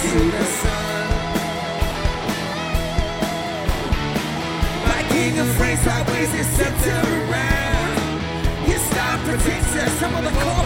to the sun. My king of race, I ways his scepter around. Your star protects us, some of the cold.